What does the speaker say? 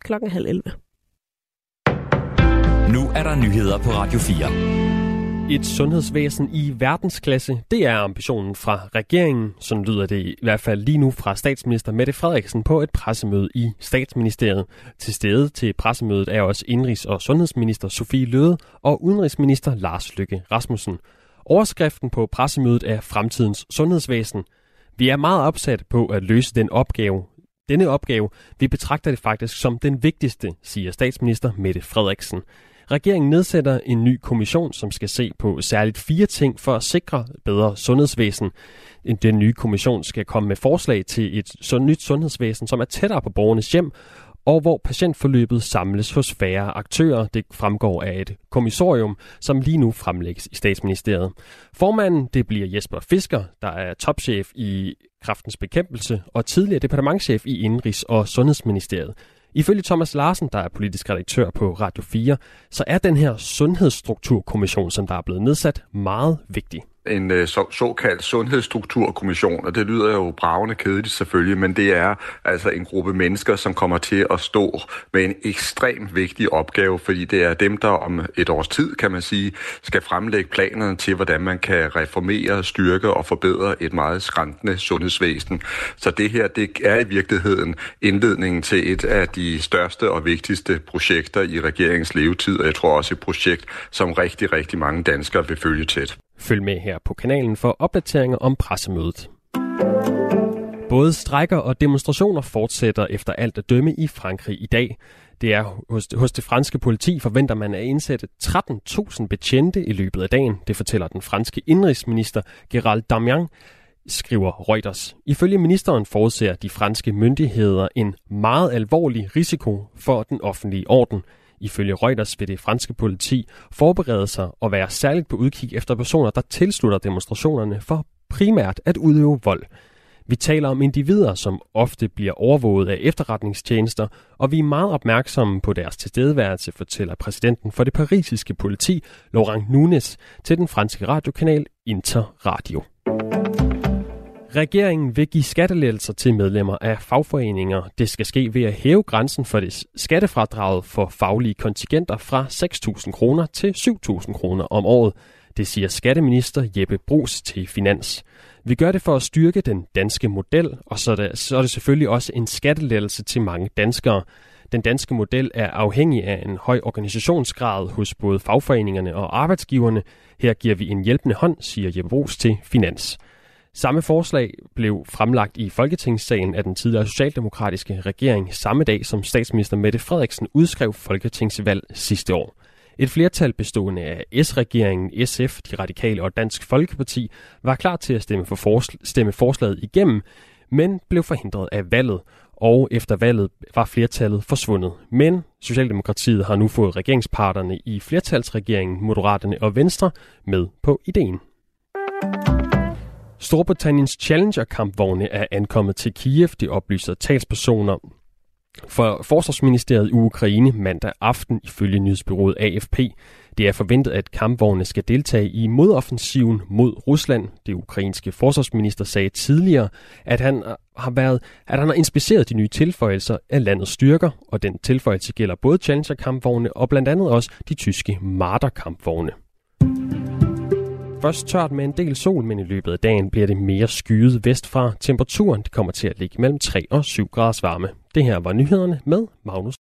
11:30. Nu er der nyheder på Radio 4. Et sundhedsvæsen i verdensklasse, det er ambitionen fra regeringen. Sådan lyder det i hvert fald lige nu fra statsminister Mette Frederiksen på et pressemøde i Statsministeriet. Til stede til pressemødet er også indenrigs- og sundhedsminister Sophie Løhde og udenrigsminister Lars Løkke Rasmussen. Overskriften på pressemødet er Fremtidens sundhedsvæsen. Vi er meget opsat på at løse denne opgave. Vi betragter det faktisk som den vigtigste, siger statsminister Mette Frederiksen. Regeringen nedsætter en ny kommission, som skal se på særligt 4 ting for at sikre bedre sundhedsvæsen. Den nye kommission skal komme med forslag til et nyt sundhedsvæsen, som er tættere på borgernes hjem, og hvor patientforløbet samles hos færre aktører. Det fremgår af et kommissorium, som lige nu fremlægges i Statsministeriet. Formanden, det bliver Jesper Fisker, der er topchef i Kræftens Bekæmpelse og tidligere departementschef i Indenrigs- og Sundhedsministeriet. Ifølge Thomas Larsen, der er politisk redaktør på Radio 4, så er den her sundhedsstrukturkommission, som der er blevet nedsat, meget vigtig. En såkaldt sundhedsstrukturkommission, og det lyder jo bragende kedeligt selvfølgelig, men det er altså en gruppe mennesker, som kommer til at stå med en ekstremt vigtig opgave, fordi det er dem, der om et års tid, kan man sige, skal fremlægge planerne til, hvordan man kan reformere, styrke og forbedre et meget skrantende sundhedsvæsen. Så det her, det er i virkeligheden indledningen til et af de største og vigtigste projekter i regeringens levetid, og jeg tror også et projekt, som rigtig, rigtig mange danskere vil følge tæt. Følg med her på kanalen for opdateringer om pressemødet. Både strejker og demonstrationer fortsætter efter alt at dømme i Frankrig i dag. Det er hos det franske politi forventer man at indsætte 13.000 betjente i løbet af dagen. Det fortæller den franske indrigsminister Gérald Darmanin, skriver Reuters. Ifølge ministeren forudser de franske myndigheder en meget alvorlig risiko for den offentlige orden. Ifølge Reuters vil det franske politi forberede sig og være særligt på udkig efter personer, der tilslutter demonstrationerne for primært at udøve vold. Vi taler om individer, som ofte bliver overvåget af efterretningstjenester, og vi er meget opmærksomme på deres tilstedeværelse, fortæller præsidenten for det parisiske politi, Laurent Nunez, til den franske radiokanal Interradio. Regeringen vil give skattelettelser til medlemmer af fagforeninger. Det skal ske ved at hæve grænsen for det skattefradraget for faglige kontingenter fra 6.000 kroner til 7.000 kroner om året. Det siger skatteminister Jeppe Bruus til Finans. Vi gør det for at styrke den danske model, og så er det selvfølgelig også en skattelettelse til mange danskere. Den danske model er afhængig af en høj organisationsgrad hos både fagforeningerne og arbejdsgiverne. Her giver vi en hjælpende hånd, siger Jeppe Bruus til Finans. Samme forslag blev fremlagt i Folketingssalen af den tidligere socialdemokratiske regering samme dag, som statsminister Mette Frederiksen udskrev folketingsvalg sidste år. Et flertal bestående af S-regeringen, SF, De Radikale og Dansk Folkeparti var klar til at stemme forslaget igennem, men blev forhindret af valget. Og efter valget var flertallet forsvundet. Men Socialdemokratiet har nu fået regeringsparterne i flertalsregeringen, Moderaterne og Venstre, med på ideen. Storbritanniens Challenger-kampvogne er ankommet til Kiev, det oplyser talspersoner for Forsvarsministeriet i Ukraine mandag aften ifølge nyhedsbureauet AFP. Det er forventet, at kampvogne skal deltage i modoffensiven mod Rusland. Det ukrainske forsvarsminister sagde tidligere, at han har inspiceret de nye tilføjelser af landets styrker, og den tilføjelse gælder både Challenger-kampvogne og blandt andet også de tyske Marder-kampvogne. Først tørt med en del sol, men i løbet af dagen bliver det mere skyet vestfra. Temperaturen kommer til at ligge mellem 3 og 7 graders varme. Det her var nyhederne med Magnus.